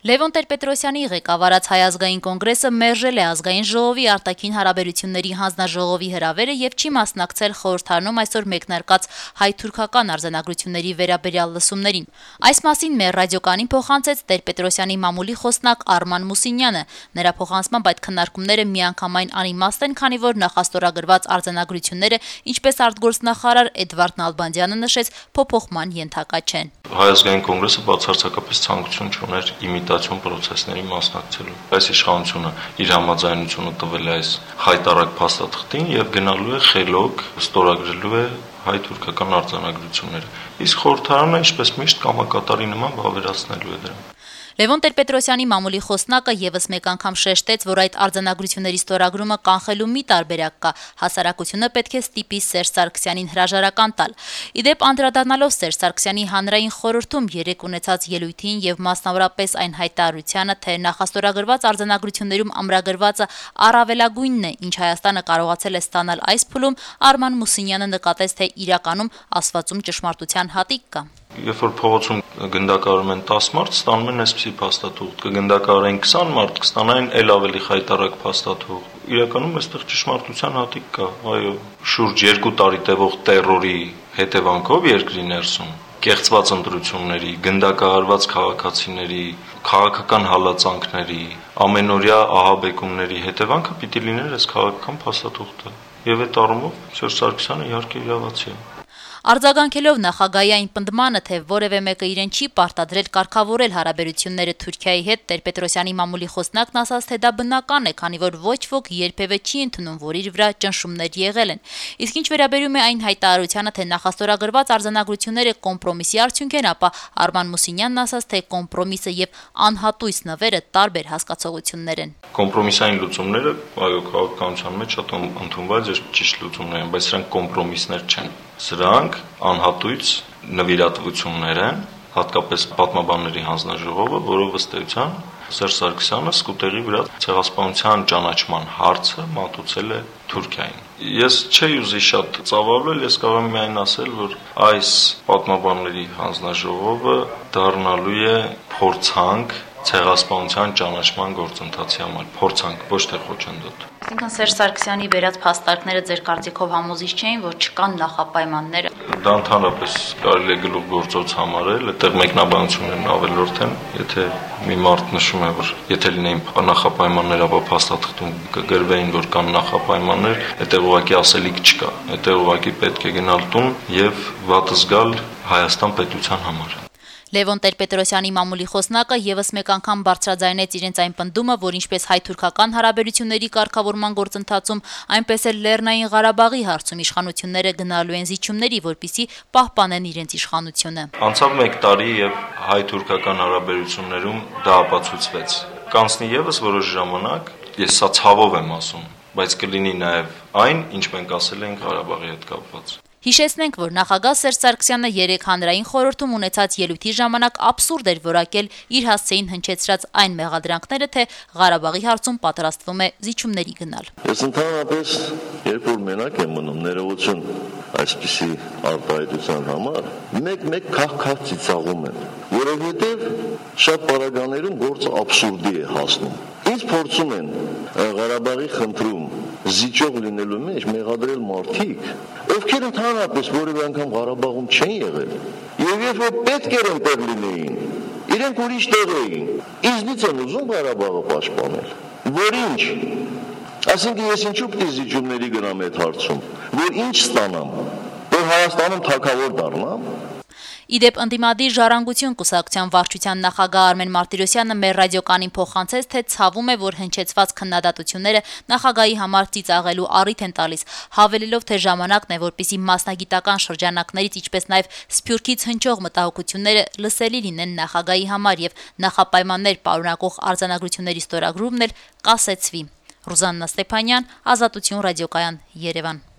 Լևոն Տեր-Պետրոսյանի ղեկավարած Հայ ազգային կոնգրեսը մերժել է ազգային ժողովի արտաքին հարաբերությունների հանձնաժողովի հրավերը եւ չի մասնակցել խորհրդարանում այսօր մեկնարկած հայ-թուրքական արձանագրությունների վերաբերյալ լսումներին։ Այս մասին մեր ռադիոկանին փոխանցեց Տեր-Պետրոսյանի մամուլի խոսնակ Արման Մուսինյանը։ Նրա փոխանցմամբ այդ քննարկումները միանգամայն անիմաստ են, քանի որ նախաստորագրված արձանագրությունները, ինչպես արտգործնախարար Էդվարդ Նալբանդյանը նշեց, փոփոխման ենթակա չեն։ Հայ ազգային կոնգրեսը բացարձակապես ցանկություն չուներ իմիտացիոն պրոցեսների մասնակցելու։ Այս իշխանությունը իր համաձայնությունը տվել է այս հայտարարակ փաստաթղթին եւ գնալու է խելոք ստորագրելու է հայ-թուրքական արձանագրությունները։ Իսկ խորհրդարանը, ինչպես միշտ, կամակատարի նման վավերացնելու է դրան։ Լևոն Տեր-Պետրոսյանի մամուլի խոսնակը եւս մեկ անգամ շեշտեց, որ այդ արձանագրությունների ստորագրումը կանխելու մի տարբերակ կա։ Հասարակությունը պետք է ստիպի Սերժ Սարգսյանին հրաժարական տալ։ Իդեպ անդրադառնալով Սերժ Սարգսյանի հանրային խորհրդում երեկ ունեցած ելույթին եւ մասնավորապես այն հայտարարությանը, թե նախաստորագրված արձանագրություններում ամրագրվածը առավելագույնն է, ինչ Հայաստանը կարողացել է ստանալ այս փուլում, Արման Մուսինյանը նկատեց, թե իրականում ասվածում ճշմարտության հատիկ կա։ Երբ որ փողոցում գնդակահարում են 10 մարդ, ստանում են այսպիսի փաստաթուղթ, կգնդակահարեն 20 մարդ, կստանային էլ ավելի խայտարակ փաստաթուղթ։ Իրականում այստեղ ճշմարտության հատիկ կա, այո, շուրջ 2 տարի տևող տերորի հետևանքով երկրի ներսում կեղծված ընտրությունների, գնդակահարված քաղաքացիների, քաղաքական հալածանքների, ամենօրյա ահաբեկումների հետևանքը պիտի լիներ այս քաղաքական փաստաթուղթը։ Եվ այդ առումով Սերժ Սարգսյանը իհարկե իրավացի է։ Արձագանքելով նախագահի այն պնդմանը, թե որևէ մեկը իրեն չի պարտադրել կարգավորել հարաբերությունները Թուրքիայի հետ, Տեր-Պետրոսյանի մամուլի խոսնակն ասաց, թե դա բնական է, քանի որ ոչ ոք երբևէ չի ընդունում, որ իր վրա ճնշումներ եղել են։ Իսկ ինչ վերաբերում է այն հայտարարությանը, թե նախաստորագրված արձանագրությունները կոմպրոմիսի արդյունք են, ապա Արման Մուսինյանն ասաց, թե կոմպրոմիսը եւ անհատույց նվերը տարբեր հասկացողություններ են։ Կոմպրոմիսային լուծումները, այո, քաղաքականության մեջ շատ ընդունված եւ ճիշտ լուծումներ են, բայց սրանք կոմպրոմիսներ չեն։ Սրանք անհատույց նվիրատվություններ են, հատկապես պատմաբանների հանձնաժողովը, որով ըստ էության Սերժ Սարգսյանը սկուտերի վրա ցեղասպանության ճանաչման հարցը մատուցել է Թուրքիային։ Ես չէի ուզի շատ ծավալվել, ես կարող եմ միայն ասել, որ այս պատմաբանների հանձնաժողովը դառնալու է փորձանք ցեղասպանության ճանաչման գործընթացի համար, փորձանք, ոչ թե խոչընդոտ։ Այսինքն Սերժ Սարգսյանի վերած փաստարկները ձեր կարծիքով համոզիչ չէին, որ չկան նախապայմաններ։ Դա ընդհանրապես կարելի է գլուխգործոց համարել, այդտեղ մեկնաբանություններն ավելորդ են, եթե մի մարդ նշում է, որ եթե լինեին նախապայմաններ, ապա փաստաթղթում կգրվեին, որ կան նախապայմաններ, այդտեղ ուղղակի ասելիք չկա, այդտեղ ուղղակի պետք է գնալ տուն եւ վատ զգալ Հայաստան պետության համար։ Լևոն Տեր-Պետրոսյանի մամուլի խոսնակը եւս մեկ անգամ բարձրաձայնեց իրենց այն պնդումը, որ ինչպես հայ-թուրքական հարաբերությունների կարգավորման գործընթացում, այնպես էլ Լեռնային Ղարաբաղի հարցում իշխանությունները գնալու են զիջումների, որպեսզի պահպանեն իրենց իշխանությունը։ Անցավ 1 տարի եւ հայ-թուրքական հարաբերություններում դա ապացուցվեց։ Կանցնի եւս որոշ ժամանակ, ես սա ցավով եմ ասում, բայց կլինի նաեւ այն, ինչ մենք ասել ենք Ղարաբաղի հետ կապված։ Հիշեցնենք, որ նախագահ Սերժ Սարգսյանը երեկ հանրային խորհրդում ունեցած ելույթի ժամանակ абսուրդ էր որակել իր հասցեին հնչեցրած այն մեղադրանքները, թե Ղարաբաղի հարցում պատրաստվում է զիջումների գնալ։ Ես ընդհանրապես, երբ որ մենակ եմ մնում, ներողություն այսպիսի արտահայտության համար, մեկ քաղ ծիծաղում են, որովհետև շատ պարագաներում գործը абսուրդի է հասնում։ Ինչ փորձում են Ղարաբաղի խնդրում զիջող լինելու մեջ մեղադրել մարդիկ, ովքեր ընդհանրապես որևէ անգամ Ղարաբաղում չեն եղել, եւ երբ որ պետք էր այնտեղ լինեին, իրենք ուրիշ տեղ էին, ինձնից են ուզում Ղարաբաղը պաշտպանել, որ ինչ, այսինքն ես ինչու պետք է զիջումների գնամ այդ հարցում, որ ինչ ստանամ, որ Հայաստանում թագավոր դառնամ։ Իդեպ ընդդիմադիր Ժառանգություն կուսակցության վարչության նախագահ Արմեն Մարտիրոսյանը մեր ռադիոկանին փոխանցեց, թե ցավում է, որ հնչեցված քննադատությունները նախագահի համար ծիծաղելու առիթ են տալիս, հավելելով, թե ժամանակն է, որպեսզի մասնագիտական շրջանակներից, ինչպես նաև Սփյուռքից հնչող մտահոգությունները լսելի լինեն նախագահի համար եւ նախապայմաններ պարունակող արձանագրությունների ստորագրումն էլ կասեցվի։ Ռուզաննա Ստեփանյան, Ազատություն ռադիոկայան, Երևան։